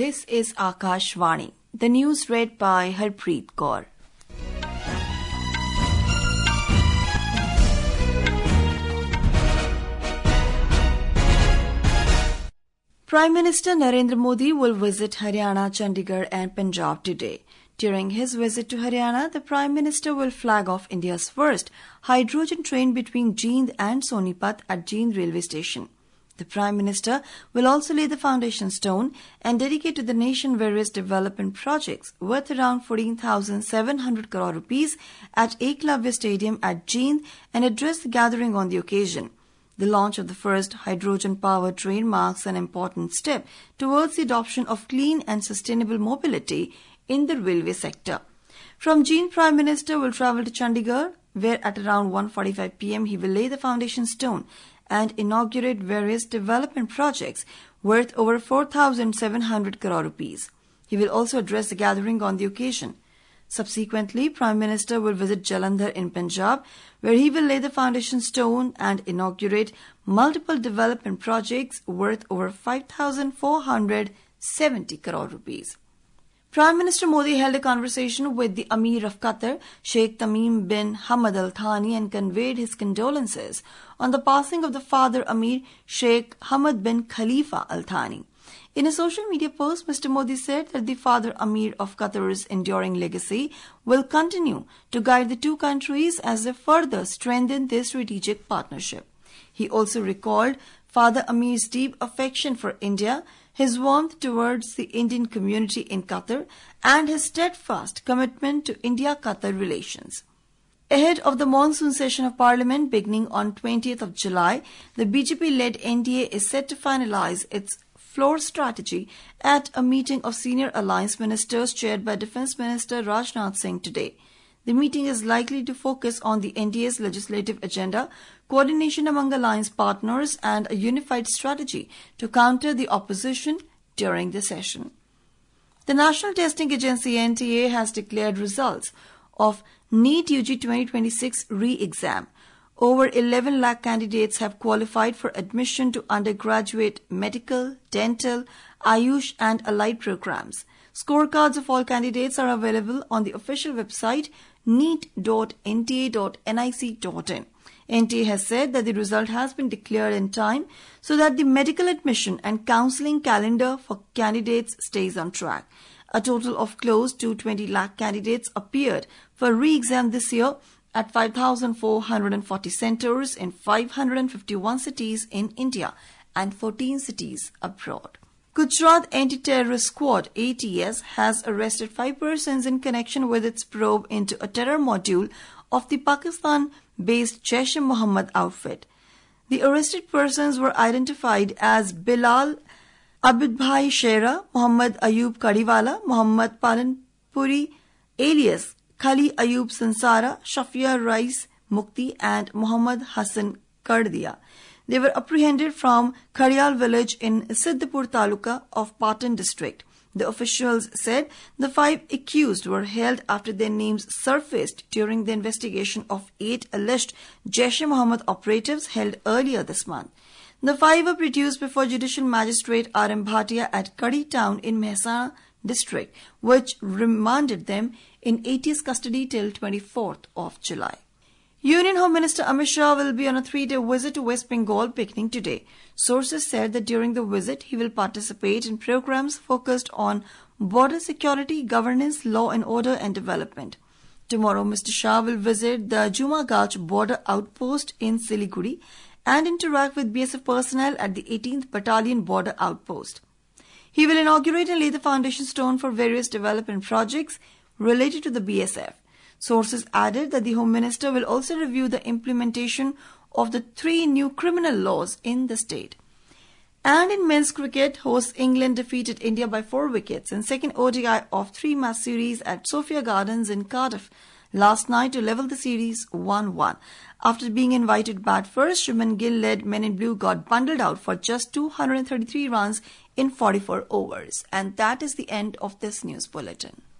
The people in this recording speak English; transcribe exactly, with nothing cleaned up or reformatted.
This is Akashvani. The news read by Harpreet Kaur. Prime Minister Narendra Modi will visit Haryana, Chandigarh and Punjab today. During his visit to Haryana, the Prime Minister will flag off India's first hydrogen train between Jind and Sonipat at Jind railway station. The Prime Minister will also lay the foundation stone and dedicate to the nation various development projects worth around fourteen thousand seven hundred crore rupees at Eklavya Stadium at Jind and address the gathering on the occasion. The launch of the first hydrogen-powered train marks an important step towards the adoption of clean and sustainable mobility in the railway sector. From Jind, Prime Minister will travel to Chandigarh, where at around one forty-five p m he will lay the foundation stone and inaugurate various development projects worth over four thousand seven hundred crore rupees. He will also address the gathering on the occasion. Subsequently, Prime Minister will visit Jalandhar in Punjab, where he will lay the foundation stone and inaugurate multiple development projects worth over five thousand four hundred seventy crore rupees. Prime Minister Modi held a conversation with the Amir of Qatar, Sheikh Tamim bin Hamad Al Thani, and conveyed his condolences on the passing of the father Amir, Sheikh Hamad bin Khalifa Al Thani. In a social media post, Mister Modi said that the father Amir of Qatar's enduring legacy will continue to guide the two countries as they further strengthen their strategic partnership. He also recalled Father Amir's deep affection for India, his warmth towards the Indian community in Qatar, and his steadfast commitment to India-Qatar relations. Ahead of the monsoon session of Parliament beginning on twentieth of July, the B J P-led N D A is set to finalize its floor strategy at a meeting of senior alliance ministers chaired by Defence Minister Rajnath Singh today. The meeting is likely to focus on the N D A's legislative agenda, coordination among alliance partners, and a unified strategy to counter the opposition during the session. The National Testing Agency N T A has declared results of NEET U G twenty twenty-six re-exam. Over eleven lakh candidates have qualified for admission to undergraduate medical, dental, Ayush and allied programs. Scorecards of all candidates are available on the official website neet dot n t a dot n i c dot in. N T A has said that the result has been declared in time so that the medical admission and counselling calendar for candidates stays on track. A total of close to twenty lakh candidates appeared for re-exam this year at five thousand four hundred forty centres in five hundred fifty-one cities in India and fourteen cities abroad. Gujarat Anti-Terrorist Squad A T S has arrested five persons in connection with its probe into a terror module of the Pakistan-based Jaish-e-Mohammed outfit. The arrested persons were identified as Bilal Abidbhai Shera, Muhammad Ayub Kadiwala, Muhammad Palanpuri alias Khali Ayub Sansara, Shafia Rais Mukti and Muhammad Hassan Kardia. They were apprehended from Khadial village in Siddhpur Taluka of Patan district. The officials said the five accused were held after their names surfaced during the investigation of eight alleged Jaish-e-Mohammed operatives held earlier this month. The five were produced before Judicial Magistrate R M Bhatia at Kadi town in Mehsana district, which remanded them in A T S custody till twenty-fourth of July. Union Home Minister Amit Shah will be on a three-day visit to West Bengal beginning today. Sources said that during the visit, he will participate in programs focused on border security, governance, law and order and development. Tomorrow, Mister Shah will visit the Jumagach border outpost in Siliguri and interact with B S F personnel at the eighteenth Battalion border outpost. He will inaugurate and lay the foundation stone for various development projects related to the B S F. Sources added that the Home Minister will also review the implementation of the three new criminal laws in the state. And in men's cricket, hosts England defeated India by four wickets in second O D I of three-match series at Sophia Gardens in Cardiff last night to level the series one one. After being invited to bat first, Shubman Gill-led Men in Blue got bundled out for just two hundred thirty-three runs in forty-four overs. And that is the end of this news bulletin.